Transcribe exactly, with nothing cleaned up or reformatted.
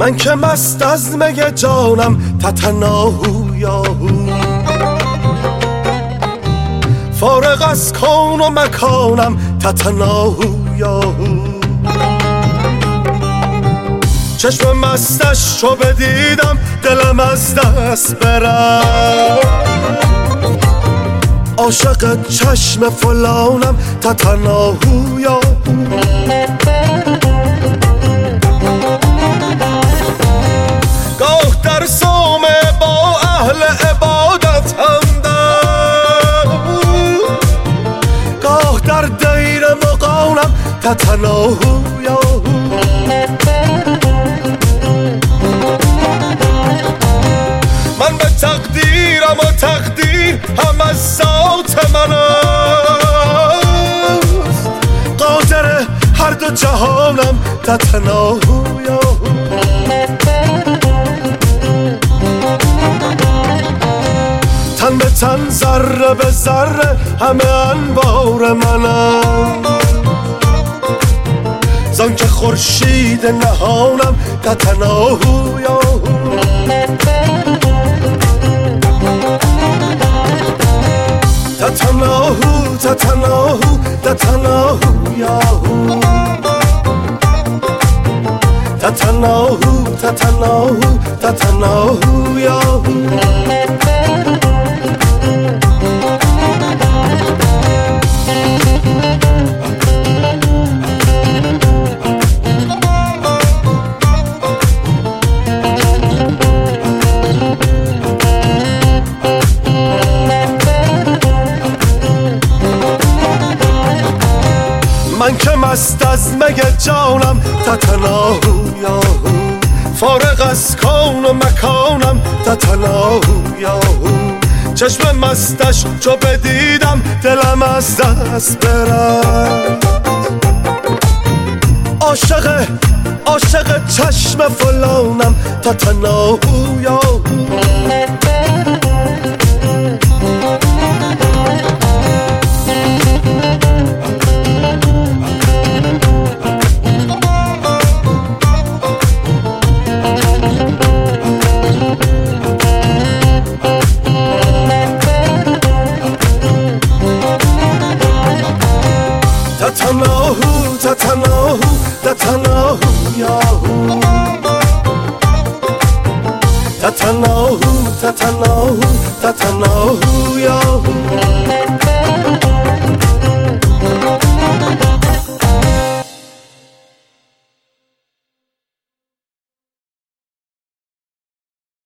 من که مست از می جانم تتناهو یاهو، فارغ از کون و مکانم تتناهو یاهو. چشم مستش رو بدیدم دلم از دست برم، عاشق چشم فلانم تتناهو یاهو. گاه در صومعه با اهل عبادت همدم، گاه در دیر مغانم تتناهو یاهو. من به تقدیرم و تقدیر هم از ذات من است، قادر هر دو جهانم تتناهو یاهو. تن به تن ذره به ذره همه انوار منم، زان که خورشید نهانم تتناهو یاهو. تتناهو تتناهو تتناهو یاهو، تتناهو تتناهو تتناهو یاهو. من که مست از می جانم تتناهو یاهو، فارغ از کون و مکانم تتناهو یاهو. چشم مستش چو بدیدم دلم از دست برد، عاشق عاشق چشم فلانم تتناهو یاهو. تتناهو تتناهو تتناهو یاهو، تتناهو تتناهو تتناهو